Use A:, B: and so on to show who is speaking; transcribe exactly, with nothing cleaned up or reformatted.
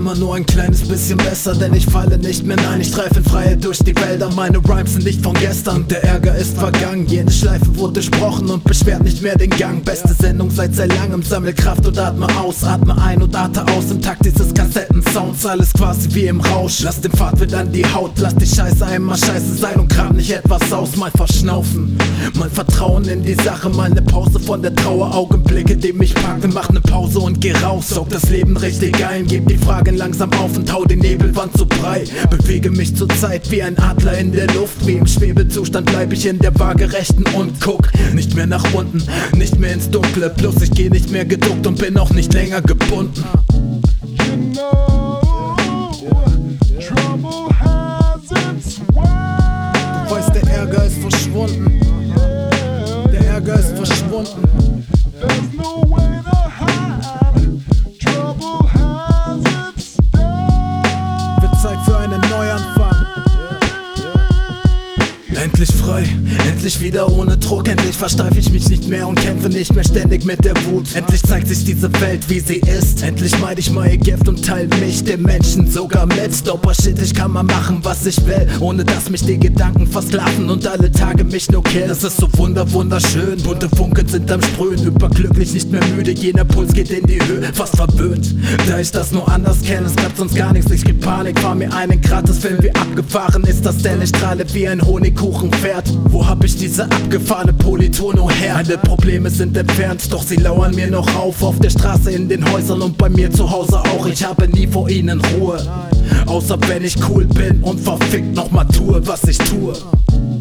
A: immer nur ein kleines bisschen besser, denn ich falle nicht mehr, nein, ich streife in Freiheit durch die Wälder. Meine Rhymes sind nicht von gestern, der Ärger ist vergangen. Jede Schleife wurde durchbrochen und beschwert nicht mehr den Gang. Beste Sendung seit sehr langem, sammel Kraft und atme aus. Atme ein und atme aus im Takt dieses Kassettensounds. Alles quasi wie im Rausch, lass den Pfad wieder an die Haut. Lass die Scheiße einmal scheiße sein und grab nicht etwas aus. Mal verschnaufen, mal Vertrauen in die Sache. Mal ne Pause von der Trauer, Augenblicke, die mich packen. Mach ne Pause und geh raus, saug das Leben richtig ein. Geb die Fragen langsam auf und hau die Nebelwand zu brei. Bewege mich zur Zeit wie ein Adler in der Luft. Wie im Schwebezustand bleib ich in der Waagerechten und guck nicht mehr nach unten, nicht mehr ins Dunkle. Plus ich geh nicht mehr geduckt und bin auch nicht länger gebunden.
B: You know, trouble has its way.
A: Du weißt, der Ärger ist verschwunden. Der Ärger ist verschwunden.
B: There's no way to hide. Trouble has its day.
A: Wird Zeit für einen Neuanfang. Endlich frei, endlich wieder ohne Druck. Endlich versteife ich mich nicht mehr und kämpfe nicht mehr ständig mit der Wut. Endlich zeigt sich diese Welt, wie sie ist. Endlich meide ich mein Gift und teile mich den Menschen sogar mit. Stopper shit, ich kann mal machen, was ich will, ohne dass mich die Gedanken versklaven und alle Tage mich nur killen. Es ist so wunder, wunderschön. Bunte Funken sind am Sprühen, überglücklich, nicht mehr müde. Jener Puls geht in die Höhe, fast verwöhnt. Da ich das nur anders kenne, es klappt sonst gar nichts. Ich geb Panik, fahr mir einen Gratis-Film, wie abgefahren ist das denn? Ich strahle wie ein Honigkuchen. Fährt. Wo hab ich diese abgefahrene Polytono her? Alle Probleme sind entfernt, doch sie lauern mir noch auf. Auf der Straße, in den Häusern und bei mir zu Hause auch. Ich habe nie vor ihnen Ruhe, außer wenn ich cool bin und verfickt nochmal tue, was ich tue.